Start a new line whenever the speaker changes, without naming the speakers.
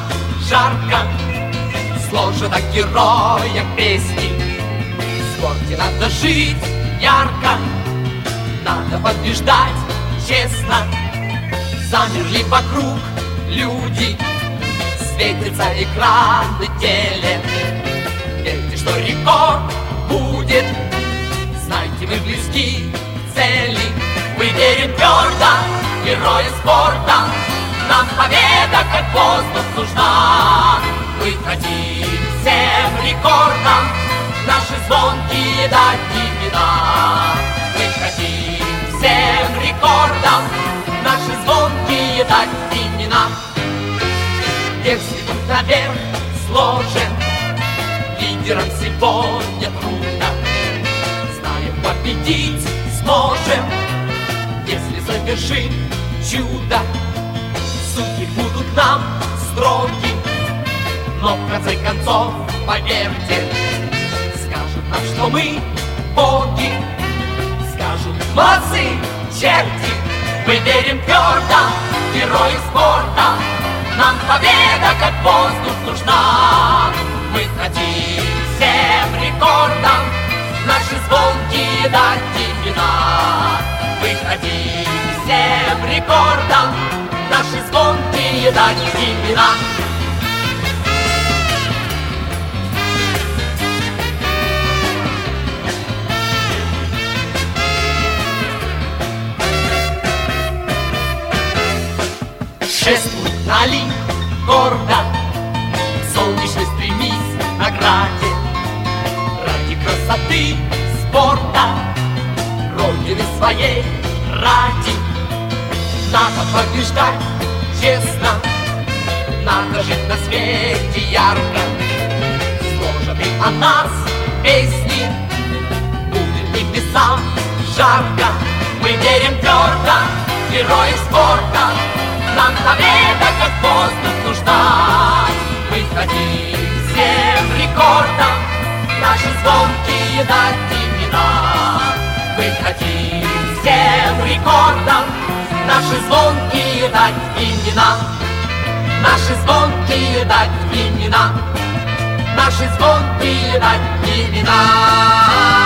жарко сложено героя песни. В спорте надо жить ярко, надо побеждать честно. Замерли вокруг люди, светится экран на теле. Верьте, что рекорд будет, знайте, мы близки к цели. Мы верим твердо, герои спорта, нам победа как воздух нужна. Мы хотим всем рекордам наши звонкие дать имена. Мы хотим всем рекордам наши звонкие дать имена. Если путь наверх сложен, лидерам сегодня трудно. Знаем, победить сможем, если совершим чудо. Судьи будут нам строги, но в конце концов, поверьте, скажут нам, что мы боги. Скажут: молодцы, черти. Мы верим твердо, герои спорта, нам победа как воздух нужна. Мы хотим всем рекордам наши звонкие дать имена. Мы хотим всем рекордам наши звонкие дать имена. Шествуй вдали гордо, солнечный стремись к награде. Ради красоты спорта, родины своей ради. Надо побеждать честно, надо жить на свете ярко. Сложены о нас песни, будет небесам жарко. Мы верим твердо, герои спорта, нам победа как воздух нужна. Мы хотим всем рекордам наши звонкие дать имена. Мы хотим всем рекордам наши звонкие дать имена. Наши звонкие дать имена. Наши звонкие дать имена.